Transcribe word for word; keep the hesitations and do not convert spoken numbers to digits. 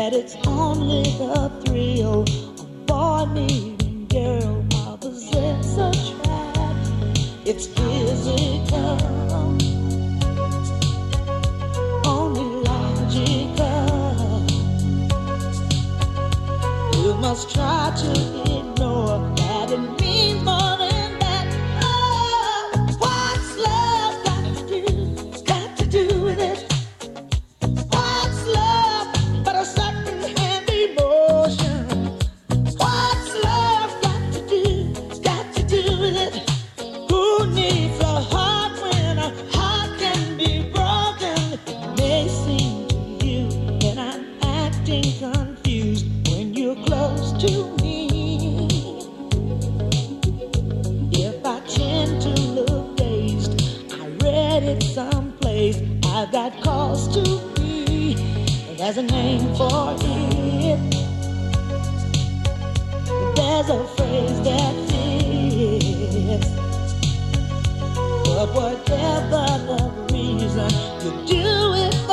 that it's only the thrill of boy meeting girl, opposites attract. It's physical, only logical. You must try to ignore that it means more than that. Oh, what's love got to do? Got to do with it. What's love but a second-hand emotion? What's love got to do? Got to do with it. Who needs a heart when a heart can be broken? It may seem to you that I'm acting confused when you're close to me. If I tend to look dazed, I read it someplace. I've got cause to be. There's a name for it. There's a phrase that fits. But whatever the reason, you do it